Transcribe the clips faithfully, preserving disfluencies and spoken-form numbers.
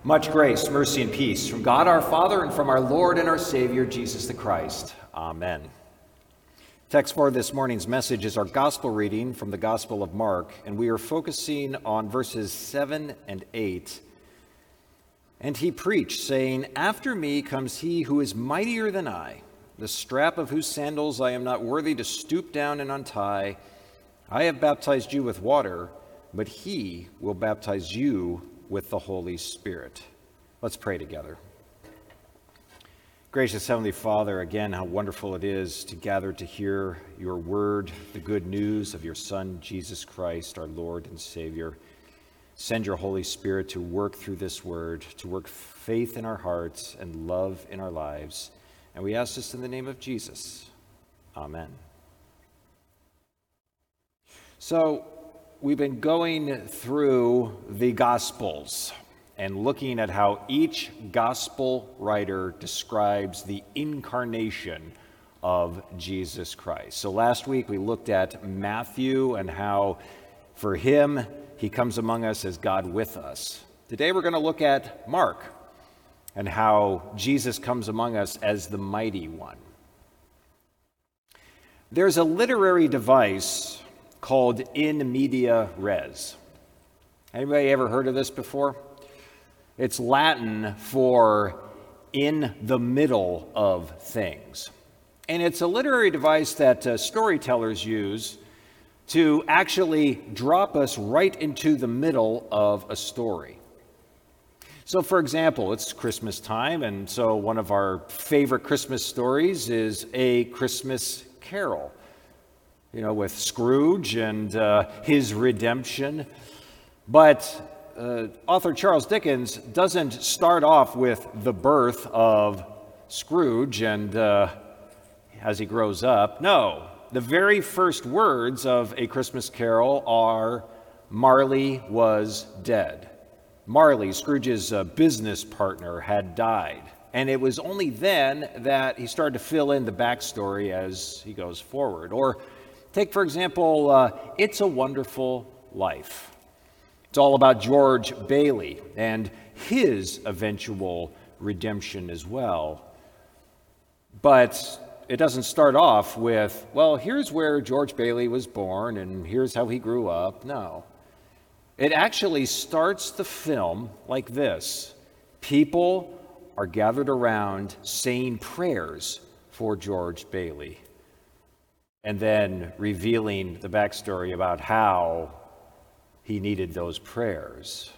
Much grace, mercy, and peace from God our Father and from our Lord and our Savior, Jesus the Christ. Amen. Text for this morning's message is our gospel reading from the Gospel of Mark, and we are focusing on verses seven and eight. And he preached, saying, "After me comes he who is mightier than I, the strap of whose sandals I am not worthy to stoop down and untie. I have baptized you with water, but he will baptize you with the Holy Spirit." Let's pray together. Gracious Heavenly Father, again, how wonderful it is to gather to hear your word, the good news of your Son, Jesus Christ, our Lord and Savior. Send your Holy Spirit to work through this word, to work faith in our hearts and love in our lives. And we ask this in the name of Jesus. Amen. So, we've been going through the Gospels and looking at how each Gospel writer describes the incarnation of Jesus Christ. So last week we looked at Matthew and how for him, he comes among us as God with us. Today we're going to look at Mark and how Jesus comes among us as the mighty one. There's a literary device called in media res. Anybody ever heard of this before? It's Latin for in the middle of things. And it's a literary device that uh, storytellers use to actually drop us right into the middle of a story. So for example, it's Christmas time, and so one of our favorite Christmas stories is A Christmas Carol. You know, with Scrooge and uh, his redemption. But uh, author Charles Dickens doesn't start off with the birth of Scrooge and uh, as he grows up. No, the very first words of A Christmas Carol are, "Marley was dead." Marley, Scrooge's uh, business partner, had died. And it was only then that he started to fill in the backstory as he goes forward. Or take, for example, uh, It's a Wonderful Life. It's all about George Bailey and his eventual redemption as well. But it doesn't start off with, well, here's where George Bailey was born and here's how he grew up. No. It actually starts the film like this. People are gathered around saying prayers for George Bailey, and then revealing the backstory about how he needed those prayers.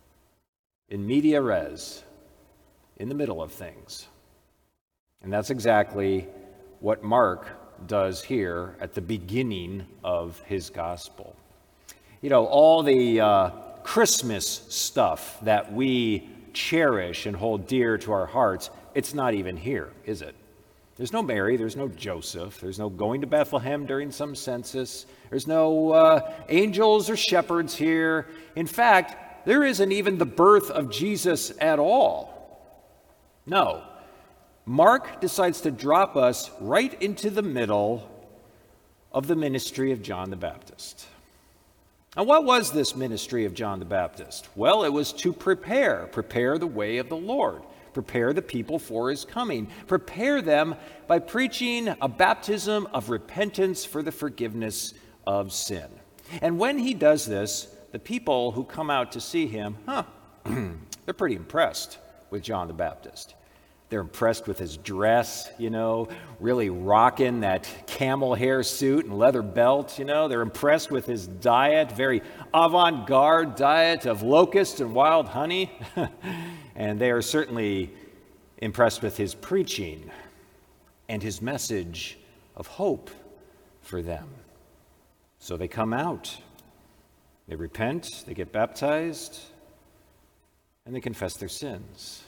In media res, in the middle of things. And that's exactly what Mark does here at the beginning of his gospel. You know, all the uh, Christmas stuff that we cherish and hold dear to our hearts, it's not even here, is it? There's no Mary, there's no Joseph, there's no going to Bethlehem during some census, there's no uh, angels or shepherds here. In fact, there isn't even the birth of Jesus at all. No, Mark decides to drop us right into the middle of the ministry of John the Baptist. And what was this ministry of John the Baptist? Well, it was to prepare, prepare the way of the Lord. Prepare the people for his coming. Prepare them by preaching a baptism of repentance for the forgiveness of sin. And when he does this, the people who come out to see him, huh, they're pretty impressed with John the Baptist. They're impressed with his dress, you know, really rocking that camel hair suit and leather belt, you know. They're impressed with his diet, very avant-garde diet of locusts and wild honey. And they are certainly impressed with his preaching and his message of hope for them. So they come out, they repent, they get baptized, and they confess their sins.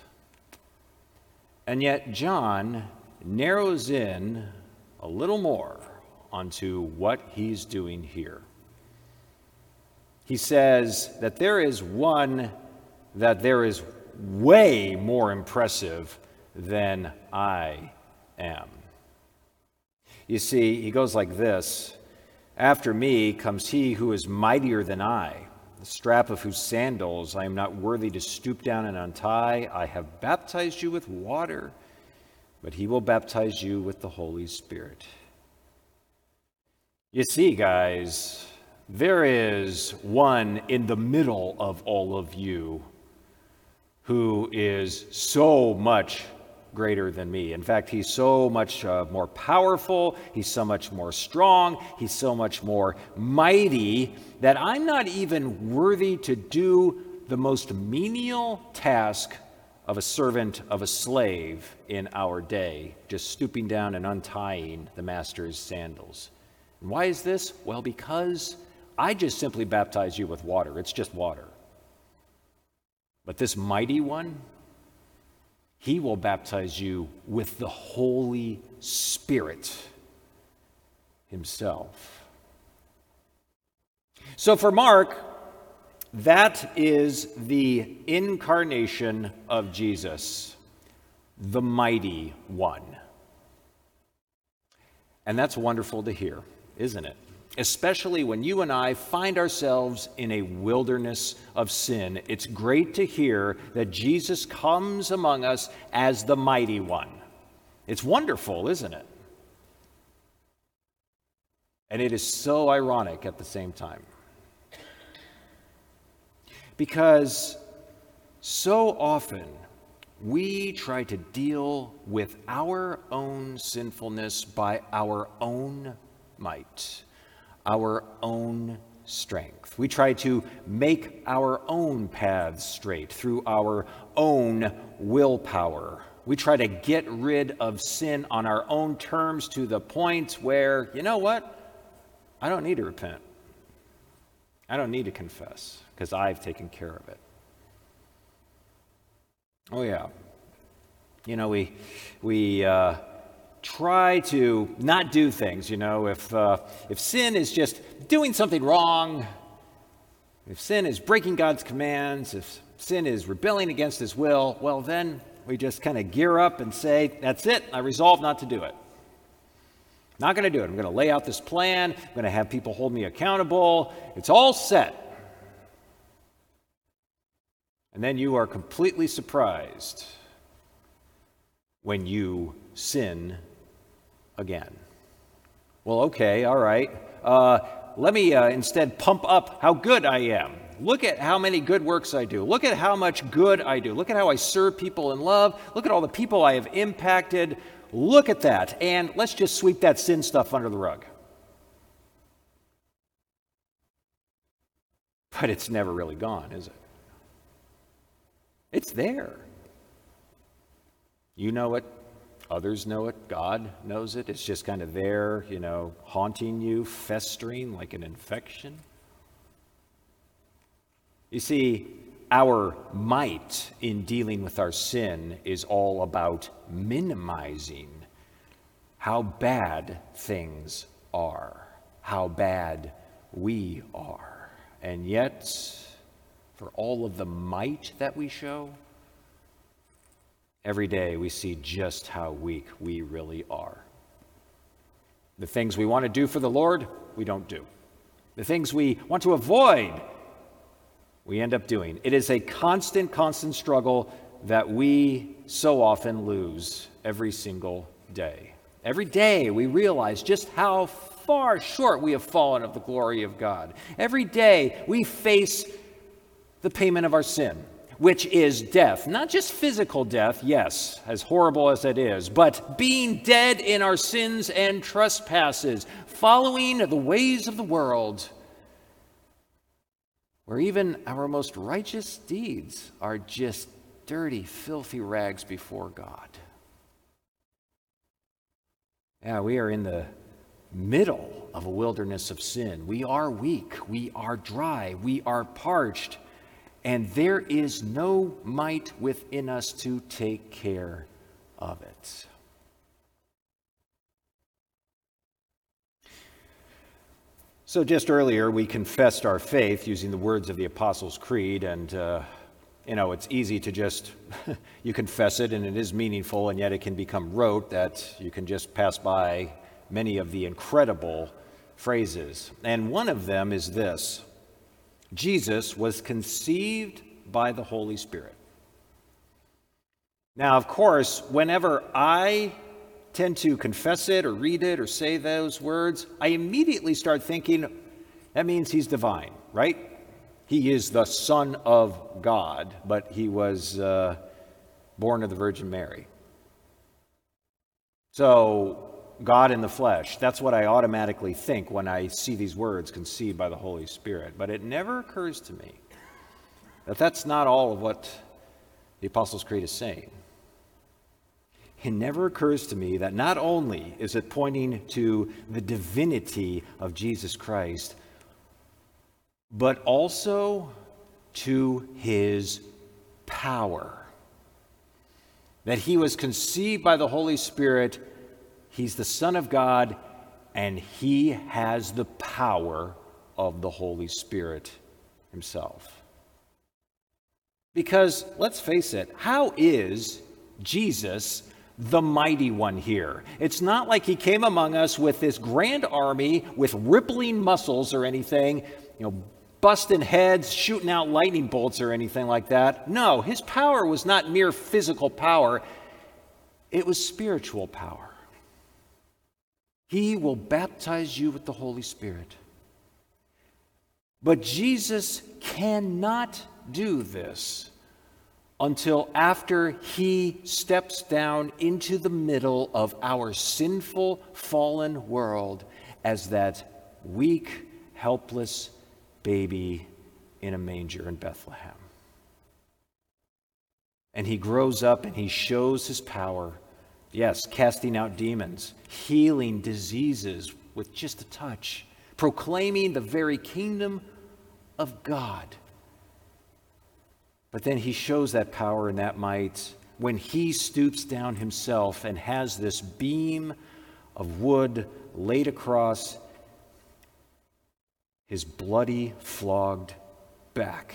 And yet John narrows in a little more onto what he's doing here. He says that there is one that there is way more impressive than I am. You see, he goes like this: "After me comes he who is mightier than I, the strap of whose sandals I am not worthy to stoop down and untie. I have baptized you with water, but he will baptize you with the Holy Spirit. You see, guys, there is one in the middle of all of you who is so much greater than me. In fact, he's so much uh, more powerful, he's so much more strong, he's so much more mighty that I'm not even worthy to do the most menial task of a servant of a slave in our day, just stooping down and untying the master's sandals. And why is this? Well, because I just simply baptize you with water. It's just water. But this mighty one, he will baptize you with the Holy Spirit himself. So for Mark, that is the incarnation of Jesus, the mighty one. And that's wonderful to hear, isn't it? Especially when you and I find ourselves in a wilderness of sin. It's great to hear that Jesus comes among us as the mighty one. It's wonderful, isn't it? And it is so ironic at the same time. Because so often we try to deal with our own sinfulness by our own might, our own strength. We try to make our own paths straight through our own willpower. We try to get rid of sin on our own terms to the point where, you know what? I don't need to repent. I don't need to confess because I've taken care of it. Oh yeah. You know, we, we, uh, try to not do things, you know, if uh, if sin is just doing something wrong, if sin is breaking God's commands, if sin is rebelling against his will, well, then we just kind of gear up and say, that's it, I resolve not to do it. Not going to do it. I'm going to lay out this plan. I'm going to have people hold me accountable. It's all set. And then you are completely surprised when you sin again. Well, okay, all right. Uh, let me uh, instead pump up how good I am. Look at how many good works I do. Look at how much good I do. Look at how I serve people in love. Look at all the people I have impacted. Look at that. And let's just sweep that sin stuff under the rug. But it's never really gone, is it? It's there. You know it. Others know it. God knows it. It's just kind of there, you know, haunting you, festering like an infection. You see, our might in dealing with our sin is all about minimizing how bad things are, how bad we are. And yet, for all of the might that we show, every day we see just how weak we really are. The things we want to do for the Lord, we don't do. The things we want to avoid, we end up doing. It is a constant, constant struggle that we so often lose every single day. Every day we realize just how far short we have fallen of the glory of God. Every day we face the payment of our sin, which is death. Not just physical death, yes, as horrible as it is, but being dead in our sins and trespasses, following the ways of the world, where even our most righteous deeds are just dirty, filthy rags before God. Yeah, we are in the middle of a wilderness of sin. We are weak, we are dry, we are parched, and there is no might within us to take care of it. So just earlier, we confessed our faith using the words of the Apostles' Creed, and uh, you know, it's easy to just, you confess it, and it is meaningful, and yet it can become rote that you can just pass by many of the incredible phrases. And one of them is this: Jesus was conceived by the Holy Spirit. Now, of course, whenever I tend to confess it or read it or say those words, I immediately start thinking that means he's divine, right? He is the Son of God, but he was uh, born of the Virgin Mary. So, God in the flesh, that's what I automatically think when I see these words, conceived by the Holy Spirit. But it never occurs to me that that's not all of what the Apostles' Creed is saying. It never occurs to me that not only is it pointing to the divinity of Jesus Christ, but also to his power. That he was conceived by the Holy Spirit, he's the Son of God, and he has the power of the Holy Spirit himself. Because, let's face it, how is Jesus the mighty one here? It's not like he came among us with this grand army with rippling muscles or anything, you know, busting heads, shooting out lightning bolts or anything like that. No, his power was not mere physical power. It was spiritual power. He will baptize you with the Holy Spirit. But Jesus cannot do this until after he steps down into the middle of our sinful, fallen world as that weak, helpless baby in a manger in Bethlehem. And he grows up and he shows his power. Yes, casting out demons, healing diseases with just a touch, proclaiming the very kingdom of God. But then he shows that power and that might when he stoops down himself and has this beam of wood laid across his bloody, flogged back.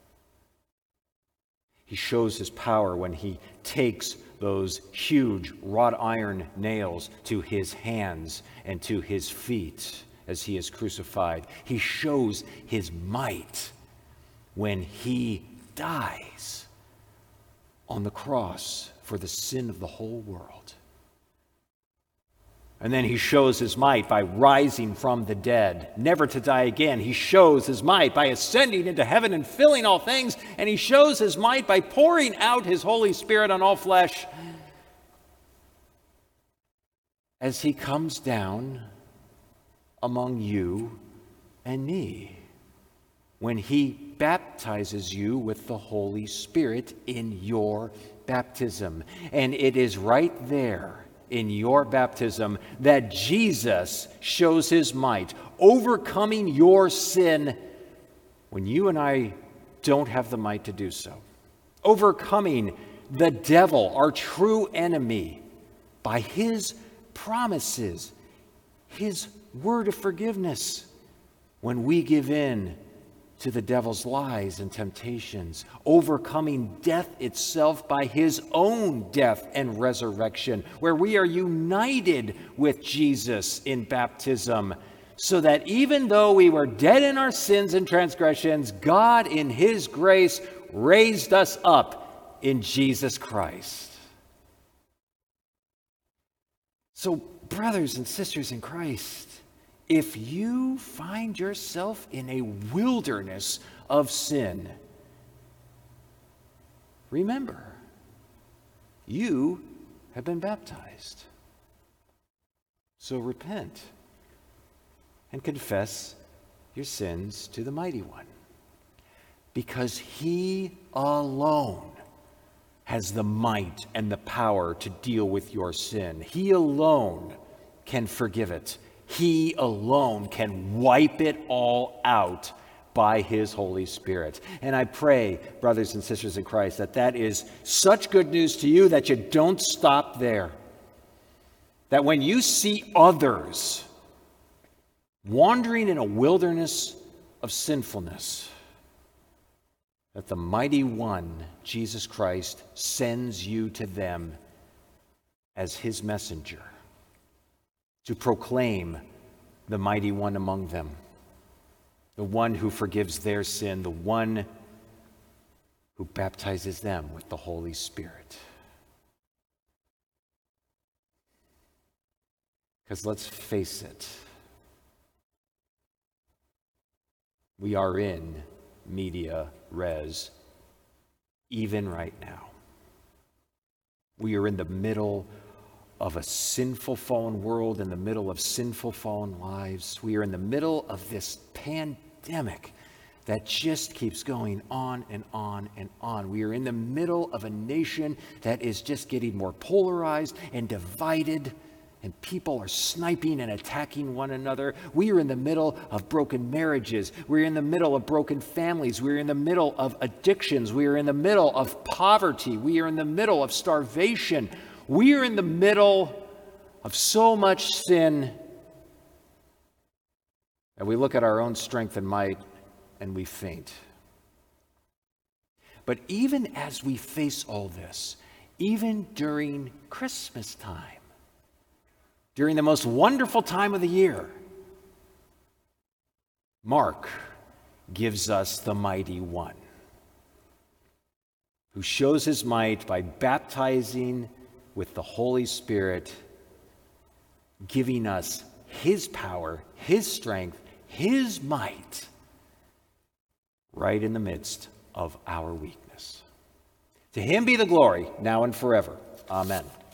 He shows his power when he takes those huge wrought iron nails to his hands and to his feet as he is crucified. He shows his might when he dies on the cross for the sin of the whole world. And then he shows his might by rising from the dead, never to die again. He shows his might by ascending into heaven and filling all things. And he shows his might by pouring out his Holy Spirit on all flesh as he comes down among you and me, when he baptizes you with the Holy Spirit in your baptism. And it is right there in your baptism that Jesus shows his might, overcoming your sin when you and I don't have the might to do so. Overcoming the devil, our true enemy, by his promises, his word of forgiveness when we give in to the devil's lies and temptations, overcoming death itself by his own death and resurrection, where we are united with Jesus in baptism, so that even though we were dead in our sins and transgressions, God in his grace raised us up in Jesus Christ. So, brothers and sisters in Christ, if you find yourself in a wilderness of sin, remember, you have been baptized. So repent and confess your sins to the Mighty One, because he alone has the might and the power to deal with your sin. He alone can forgive it. He alone can wipe it all out by his Holy Spirit. And I pray, brothers and sisters in Christ, that that is such good news to you that you don't stop there. That when you see others wandering in a wilderness of sinfulness, that the Mighty One, Jesus Christ, sends you to them as his messenger, to proclaim the Mighty One among them. the one who forgives their sin, the one who baptizes them with the Holy Spirit. Because let's face it, we are in media res even right now. We are in the middle of a sinful, fallen world, in the middle of sinful, fallen lives. We are in the middle of this pandemic that just keeps going on and on and on. We are in the middle of a nation that is just getting more polarized and divided, and people are sniping and attacking one another. We are in the middle of broken marriages. We're in the middle of broken families. We're in the middle of addictions. We are in the middle of poverty. We are in the middle of starvation. We are in the middle of so much sin. And we look at our own strength and might and we faint. But even as we face all this, even during Christmas time, during the most wonderful time of the year, Mark gives us the mighty one who shows his might by baptizing with the Holy Spirit, giving us his power, his strength, his might, right in the midst of our weakness. To him be the glory, now and forever. Amen.